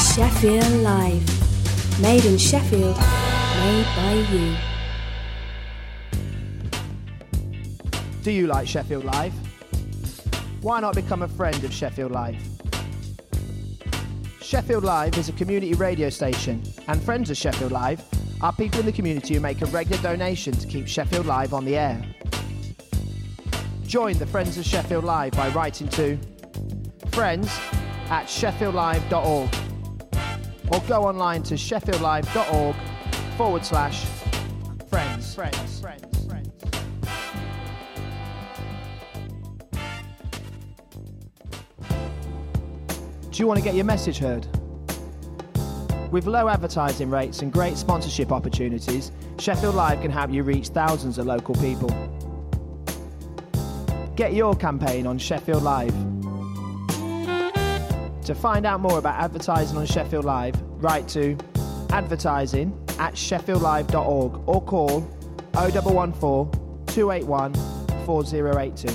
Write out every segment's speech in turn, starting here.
Sheffield Live. Made in Sheffield, made by you. Do you like Sheffield Live? Why not become a friend of Sheffield Live? Sheffield Live is a community radio station, and friends of Sheffield Live are people in the community who make a regular donation to keep Sheffield Live on the air. Join the Friends of Sheffield Live by writing to friends@sheffieldlive.org or go online to sheffieldlive.org/friends. Do you want to get your message heard? With low advertising rates and great sponsorship opportunities, Sheffield Live can help you reach thousands of local people. Get your campaign on Sheffield Live. To find out more about advertising on Sheffield Live, write to advertising@sheffieldlive.org or call 0114 281 4082.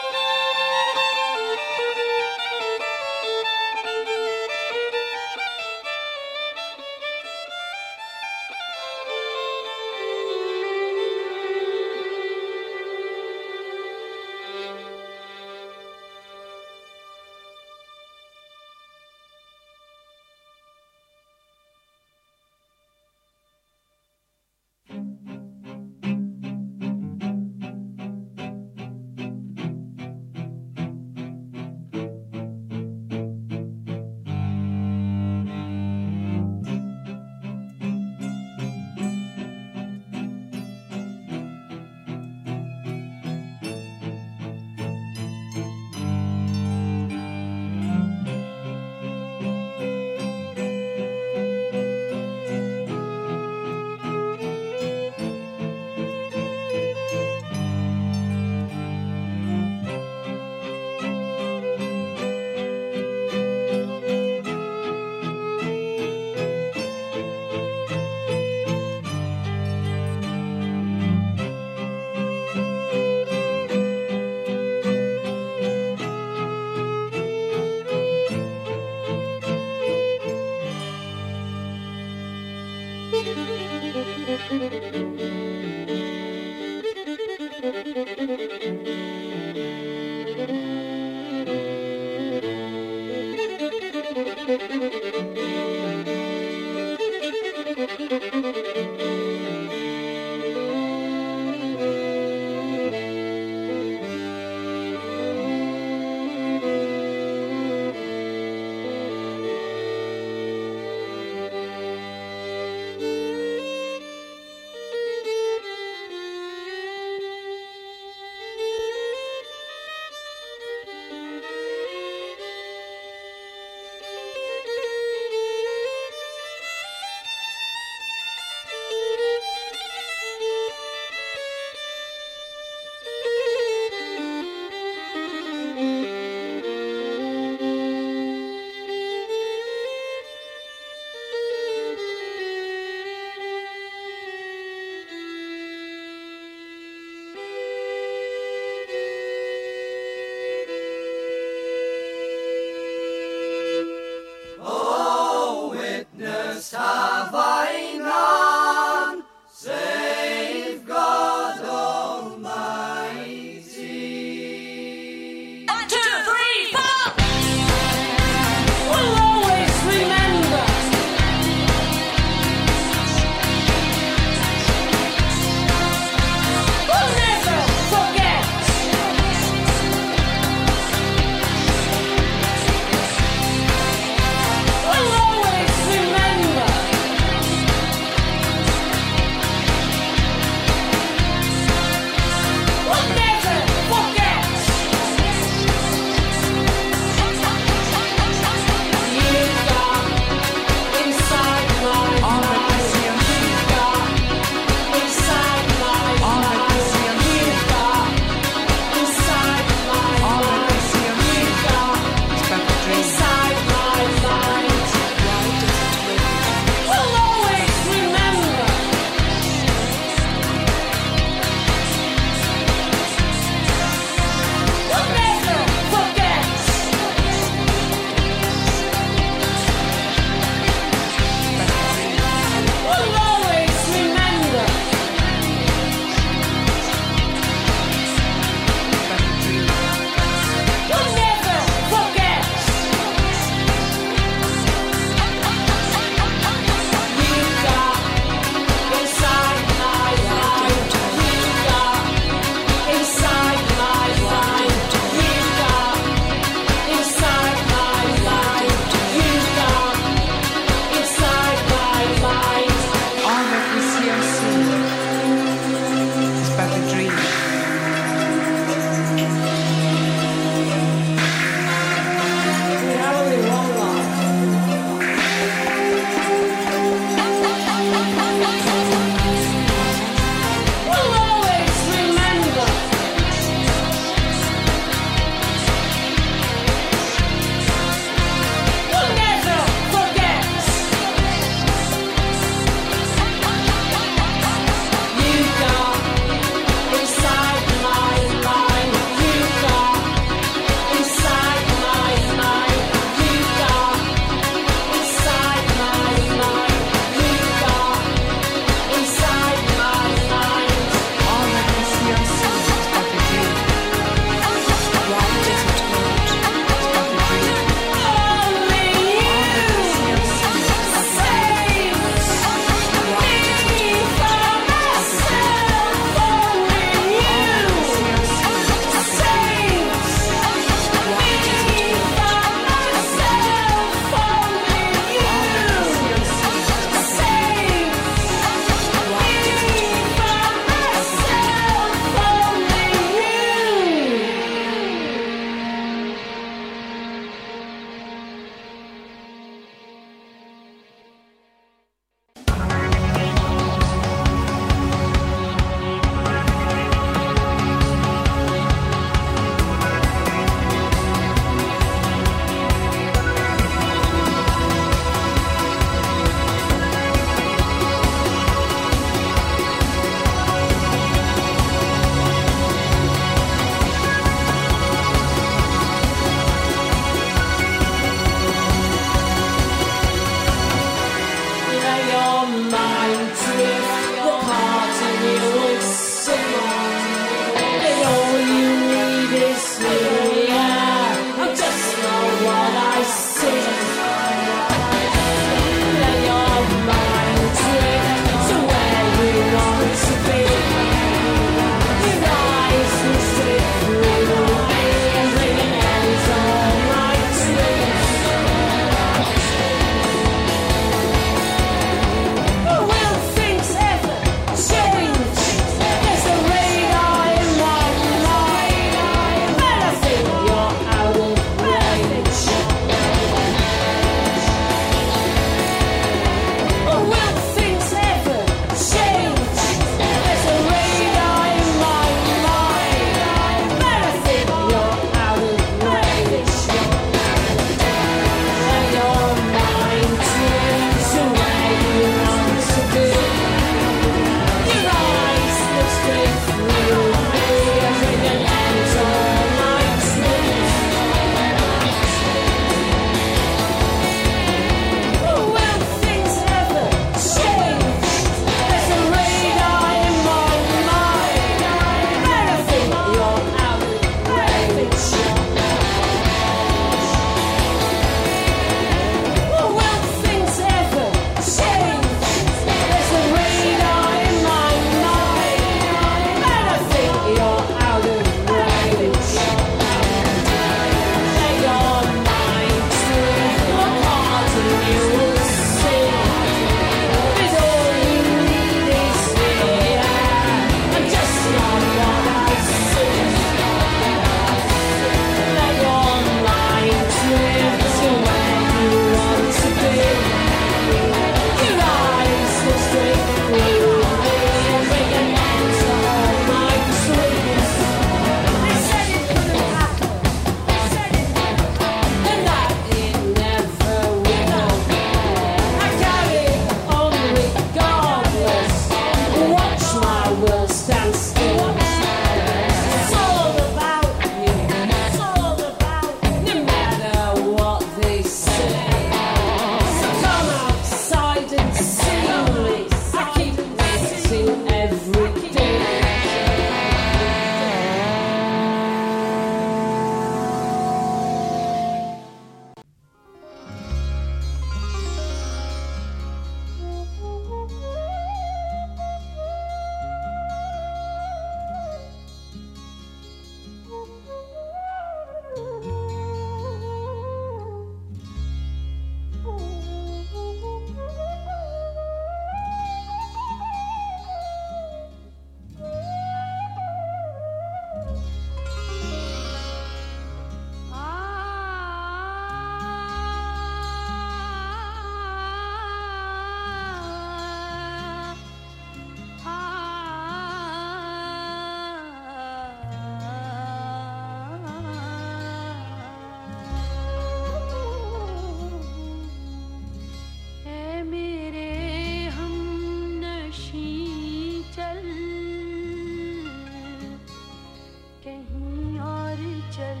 कहीं और चल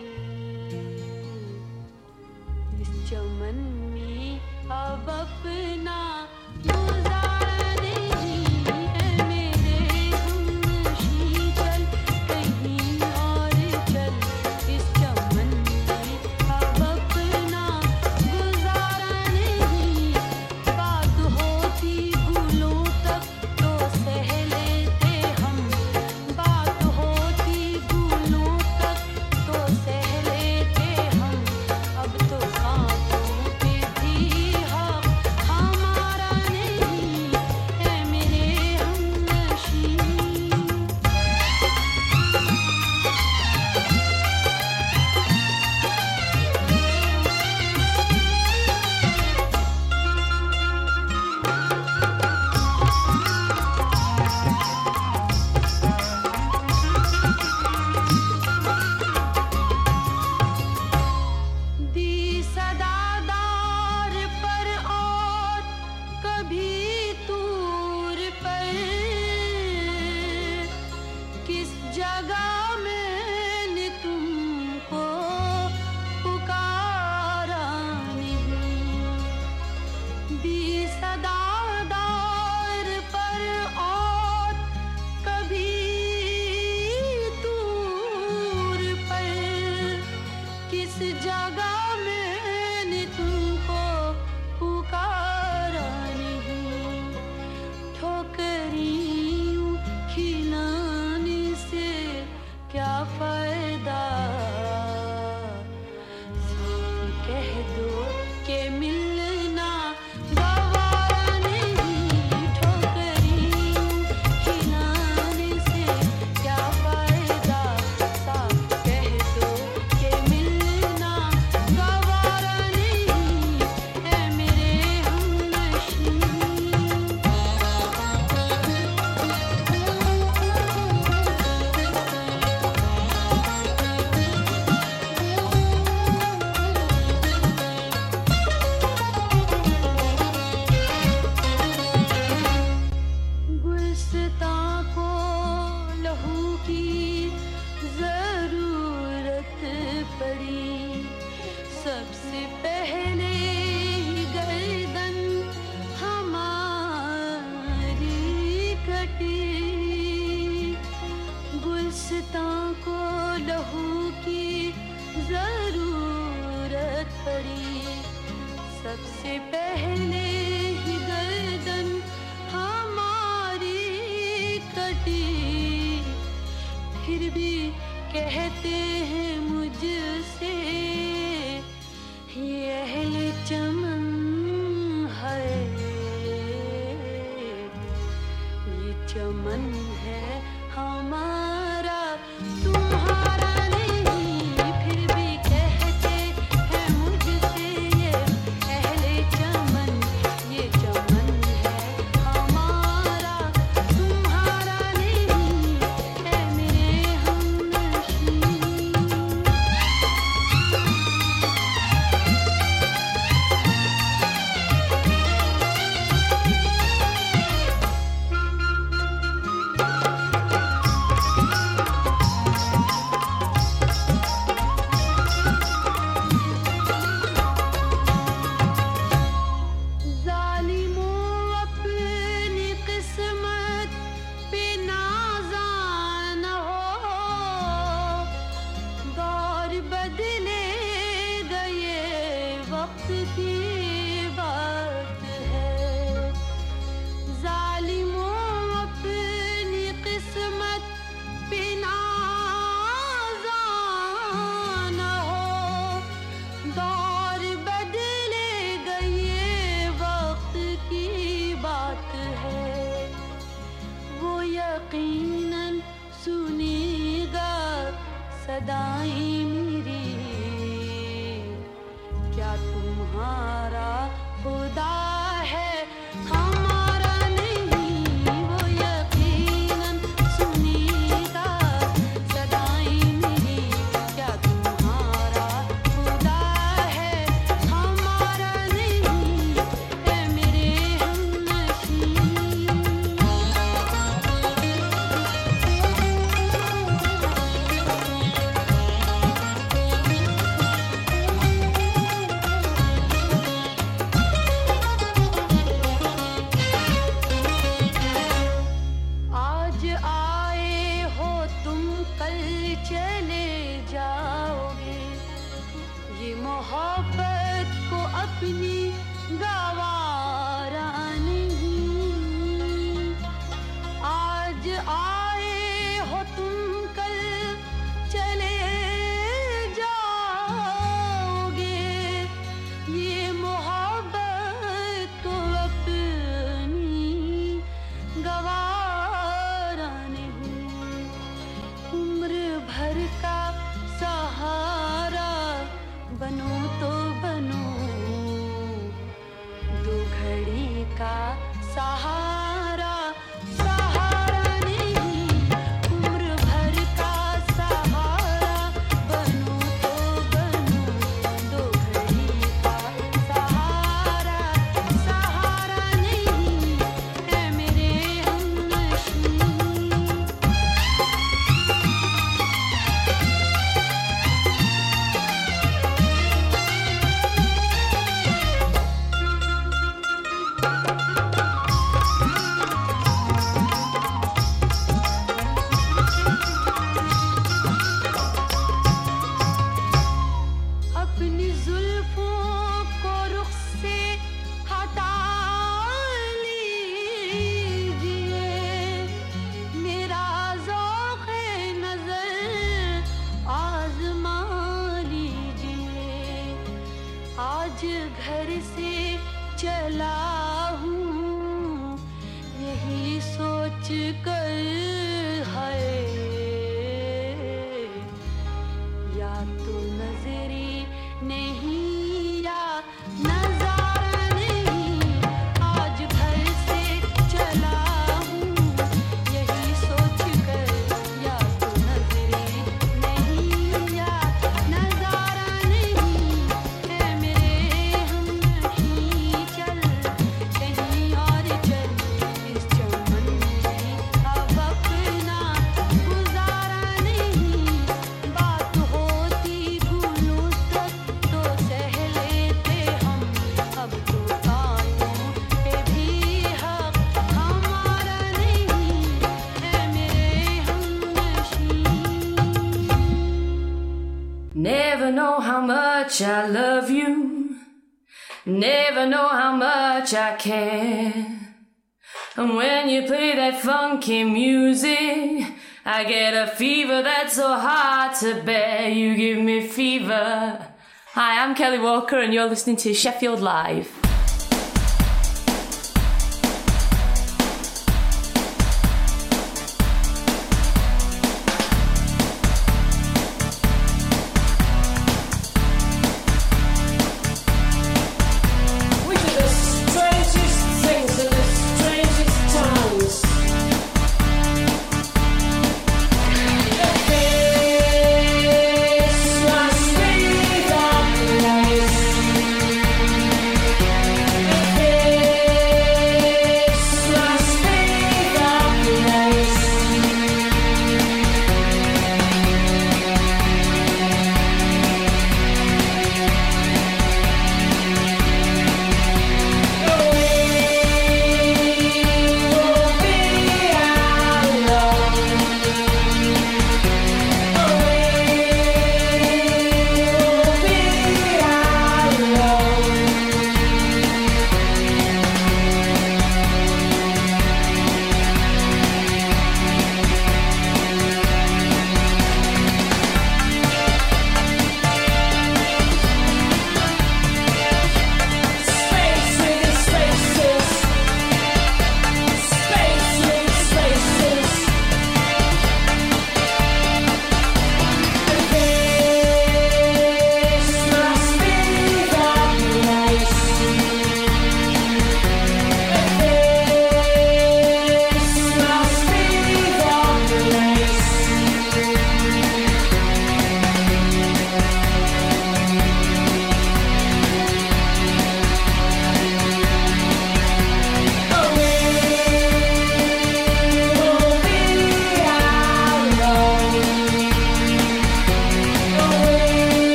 इस चमन में अब अपना गुजारा नहीं है मेरे हमनशी चल कहीं और चल इस चमन में अब अपना गुजारा नहीं बात होती गुलों तक तो सह लेते हम बात होती गुलों तक तो सह लेते हम अब तो कांटों पे भी हक हमारा नहीं है मेरे हमनशी दी सदादार पर और कभी दूर पर किस जगह मैंने तुमको पुकारा नहीं दी सदादार पर और कभी दूर पर किस जगह मैंने तुमको पुकारा नहीं ठोकरियों खिलाने से क्या फायदा साफ कह दो कि मिलना गवारा नहीं ठोकरियों खिलाने से क्या फायदा साफ कह दो कि मिलना गवारा नहीं है मेरे हमनशी गुलसितां को लहू की जरूरत पड़ी सबसे पहले ही गर्दन हमारी कटी गुलसितां को लहू की जरूरत पड़ी सबसे पहले ही गर्दन हमारी कटी फिर भी कहते हैं मुझसे ये अहले चमन है ये चमन है हमारा तुम्हारा नहीं फिर भी कहते हैं मुझसे ये अहले चमन ये चमन है हमारा तुम्हारा नहीं है मेरे हमनशी सदाएं मेरी क्या तुम्हारा खुदा है हमारा नहीं वो यकीनन सुनेगा सदाएं मेरी क्या तुम्हारा खुदा है हमारा नहीं है मेरे हमनशी मोहब्बत को अपनी गवारा नहीं। आज आए हो तुम कल चले जाओगे, ये मोहब्बत को अपनी गवारा नहीं। उम्र भर का सहारा बनो तो बनो, दो घड़ी का सहारा सहारा नहीं। उम्र भर का सहारा बनो तो बनो, दो घड़ी का सहारा सहारा नहीं। है मेरे हमनशीं अपनी जुल्फों को रुख से हटा लीजिए, मेरा ज़ौक़-ए नज़र आज़मा लीजिए। आज घर से चला हूँ यही सोच कर है, या तो नजरे नहीं या नजारा नहीं। आज घर से चला हूँ यही सोच कर, या तो नजरे नहीं या नजारा नहीं। है मेरे हमनशीं चल कहीं और चल, इस चमन में अब अपना गुजारा नहीं। बात होती गुलूं तक तो सह लेते हम, अब तो कानों पे भी हक हमारा नहीं। है मेरे हमनशीं Never know how much I love you, never know how much I care. And when you play that funky music, I get a fever that's so hard to bear. You give me fever. Hi, I'm Kelly Walker and you're listening to Sheffield Live. We do the strangest things in the strangest times. The face must be that place.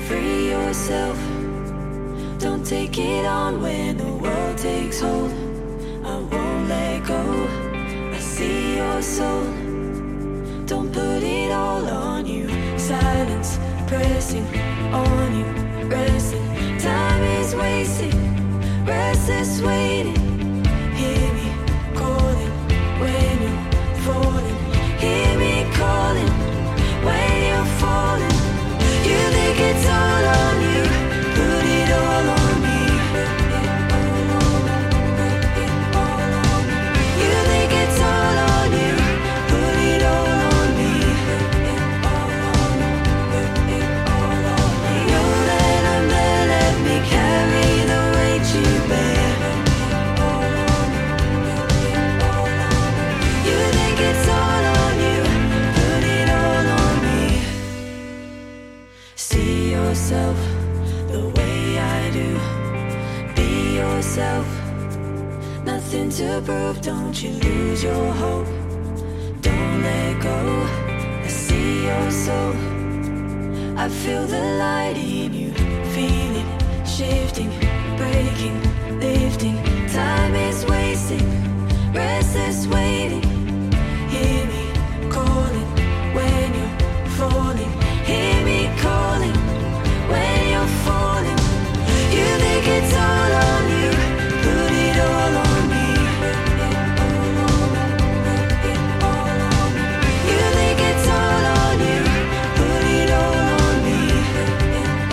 Free yourself. Don't take it on when the world takes hold. I won't let go. I see your soul. Don't put it all on you. Silence pressing on you. Resting. Time is wasting. Restless waiting. Hear me calling when you're falling. Hear me calling when you're falling. You think it's all on you. Put it all on me. You think it's all on you. Put it all on me. You let them there, let me carry the weight you bear. You think it's all on you. Put it all on me. See yourself the way I do. Be yourself. Nothing to prove, don't you lose your hope. Don't let go. I see your soul. I feel the light in you. Feel it shifting, breaking, lifting. Time is wasting. Restless waiting. Hear me calling when you're falling. Hear me calling when you're falling. You think it's all on you. Put it all on me. You think it's all on you. Put it all on me.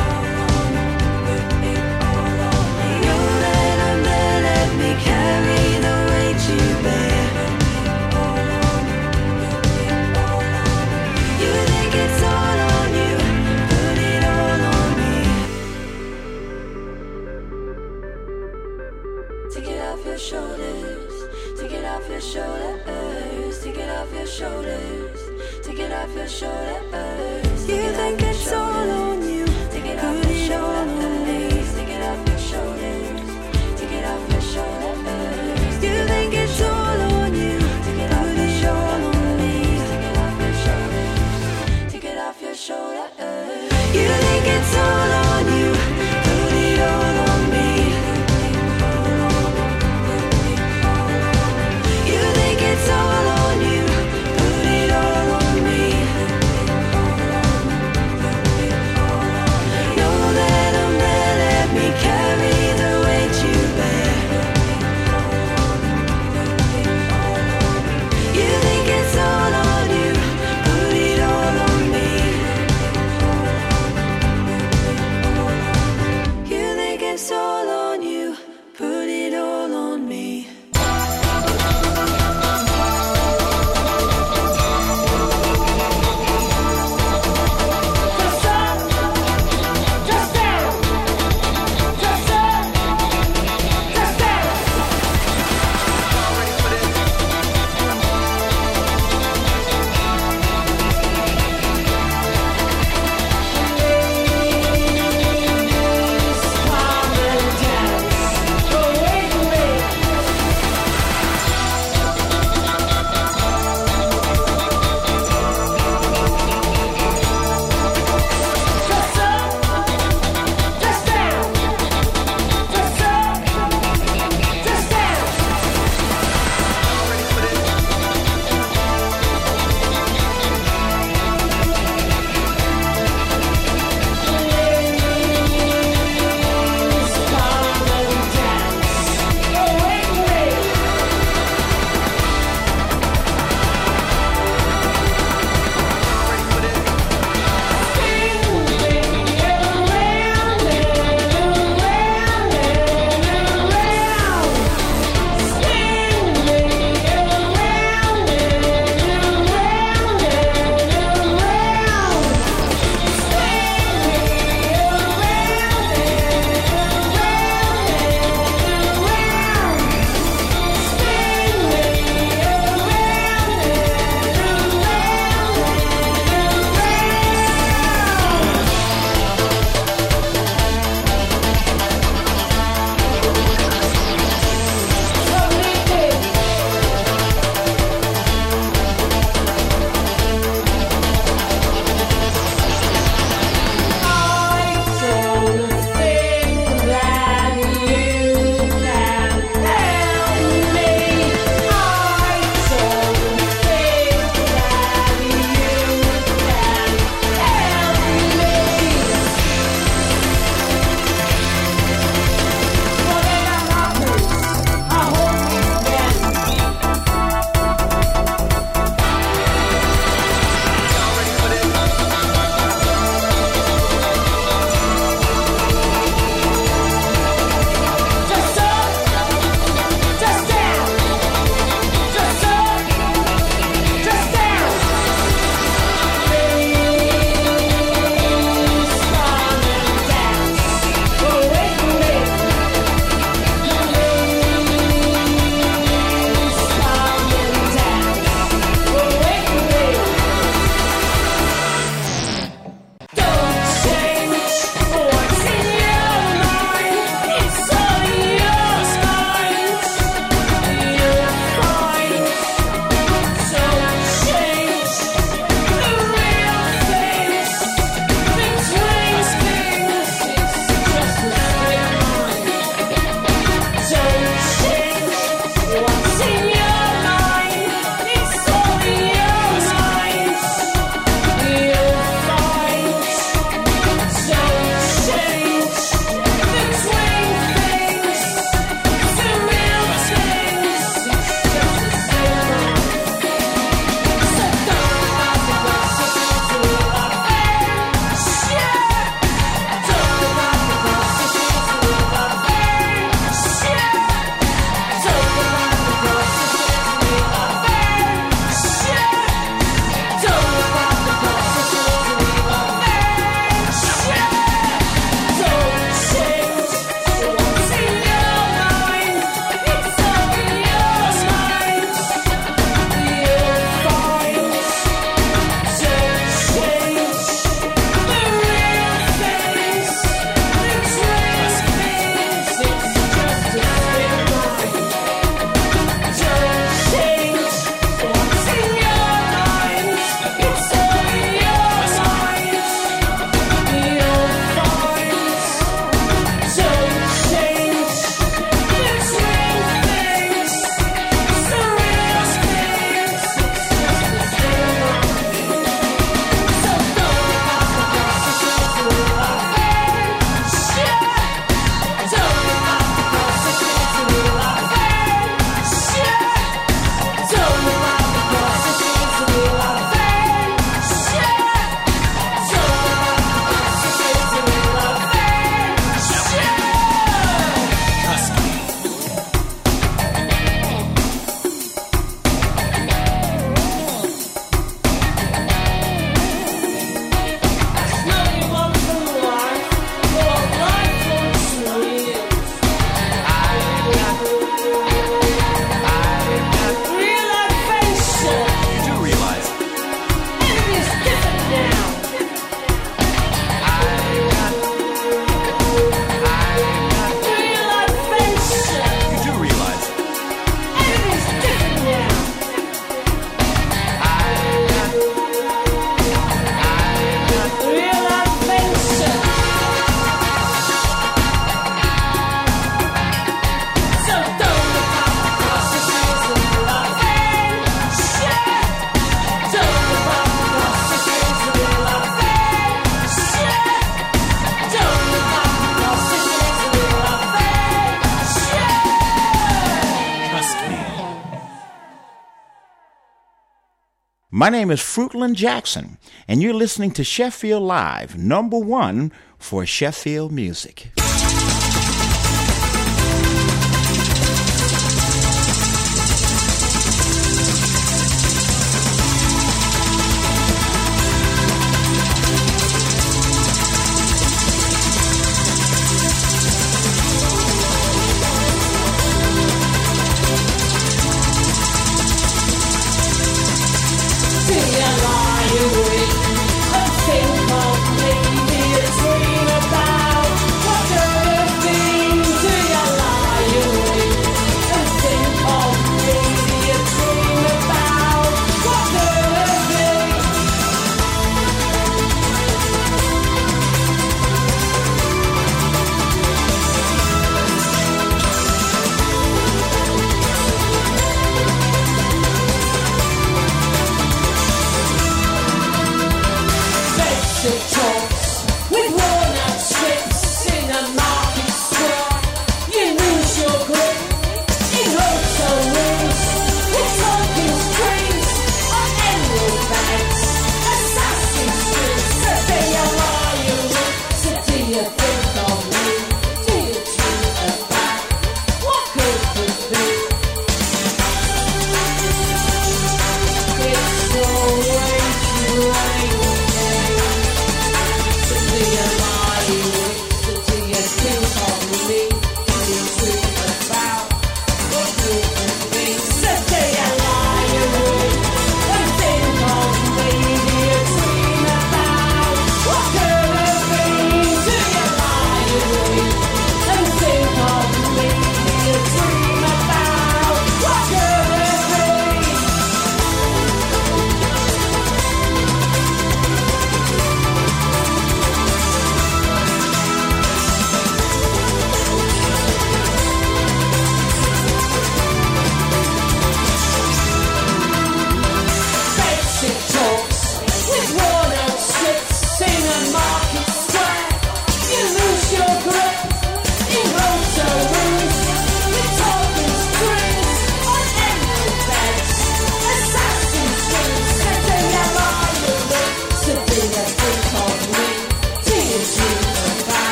My name is Fruitland Jackson, and you're listening to Sheffield Live, #1 for Sheffield music.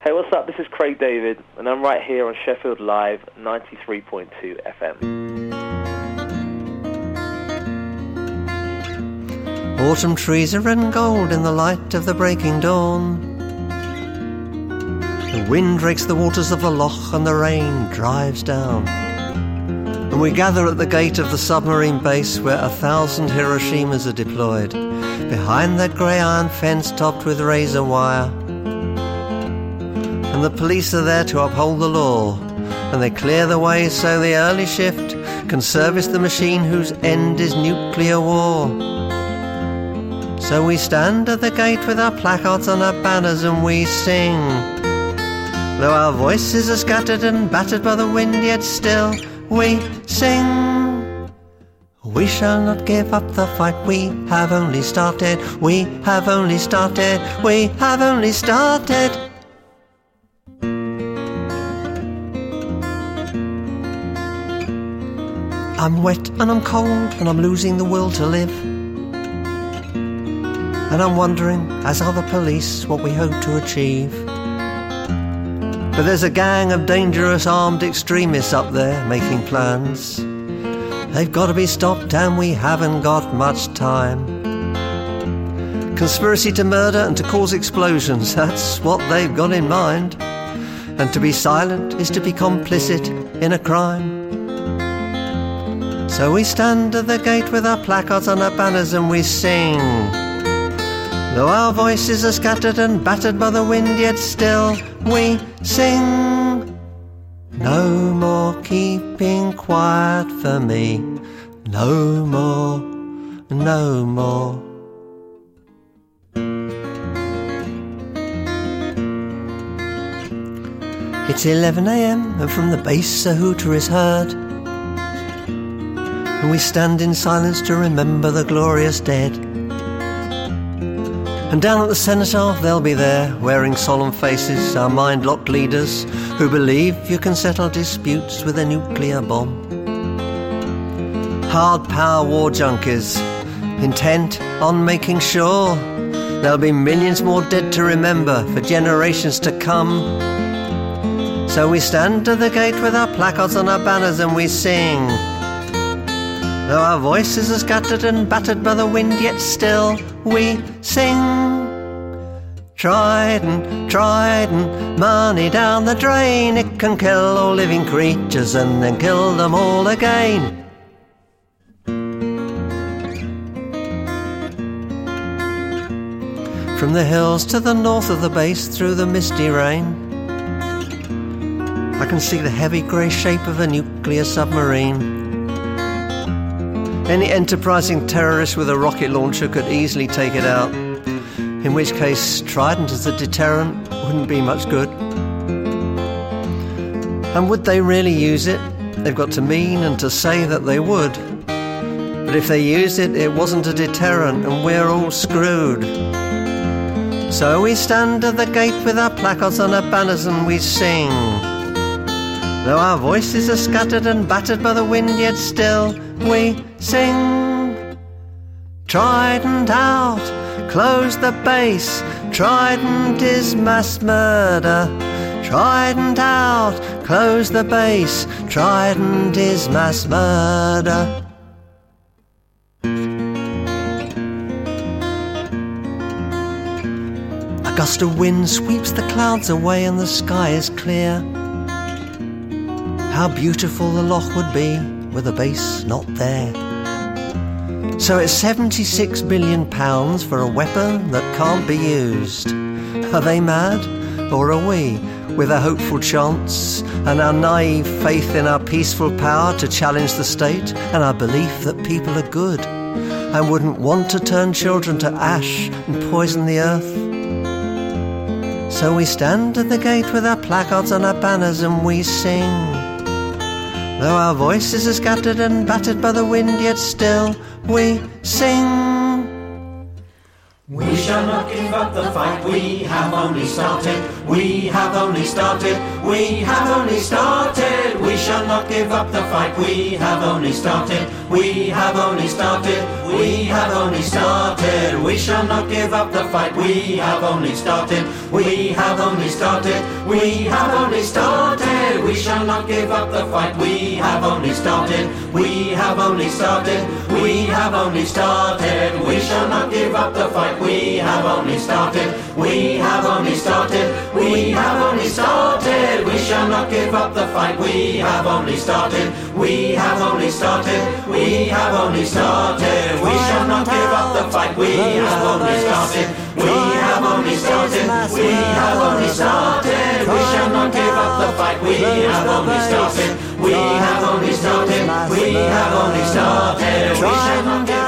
Hey, what's up? This is Craig David, and I'm right here on Sheffield Live 93.2 FM. Autumn trees are red and gold in the light of the breaking dawn. The wind rakes the waters of the loch and the rain drives down. And we gather at the gate of the submarine base where 1,000 Hiroshimas are deployed, behind that grey iron fence topped with razor wire. And the police are there to uphold the law, and they clear the way so the early shift can service the machine whose end is nuclear war. So we stand at the gate with our placards and our banners and we sing. Though our voices are scattered and battered by the wind, yet still we sing. We shall not give up the fight, we have only started, we have only started, we have only started. I'm wet and I'm cold and I'm losing the will to live. And I'm wondering, as are the police, what we hope to achieve. But there's a gang of dangerous armed extremists up there making plans. They've got to be stopped and we haven't got much time. Conspiracy to murder and to cause explosions, that's what they've got in mind. And to be silent is to be complicit in a crime. So we stand at the gate with our placards and our banners and we sing. Though our voices are scattered and battered by the wind, yet still we sing. No more keeping quiet for me, no more, no more. It's 11 a.m. and from the base a hooter is heard. And we stand in silence to remember the glorious dead. And down at the cenotaph they'll be there, wearing solemn faces, our mind-locked leaders who believe you can settle disputes with a nuclear bomb. Hard power war junkies, intent on making sure there'll be millions more dead to remember for generations to come. So we stand at the gate with our placards and our banners and we sing. Though our voices are scattered and battered by the wind, yet still we sing. Trident, trident, money down the drain. It can kill all living creatures and then kill them all again. From the hills to the north of the base, through the misty rain, I can see the heavy grey shape of a nuclear submarine. Any enterprising terrorist with a rocket launcher could easily take it out, in which case Trident as a deterrent wouldn't be much good. And would they really use it? They've got to mean and to say that they would. But if they used it, it wasn't a deterrent and we're all screwed. So we stand at the gate with our placards and our banners and we sing. Though our voices are scattered and battered by the wind, yet still we sing. Trident out, close the base. Trident is mass murder. Trident out, close the base. Trident is mass murder. A gust of wind sweeps the clouds away and the sky is clear. How beautiful the loch would be with a base not there. So it's £76 billion for a weapon that can't be used. Are they mad? Or are we, with our hopeful chance and our naive faith in our peaceful power to challenge the state and our belief that people are good and wouldn't want to turn children to ash and poison the earth? So we stand at the gate with our placards and our banners and we sing. Though our voices are scattered and battered by the wind, yet still we sing. We shall not give up the fight. We have only started. We have only started. We have only started. We shall not give up the fight. We have only started. We have only started. We have only started. We shall not give up the fight. We have only started. We have only started. We have only started. We shall not give up the fight. We have only started. We have only started. We have only started. We shall not give up the fight. We have only started. We have only started. We have only started. We shall not give up the fight. We have only started. We have only started. We have only started. We shall not give up the fight. We have only started. We have only started. We have only started. We shall not give up the fight. We have only started. We have only started. We have only started. We shall not give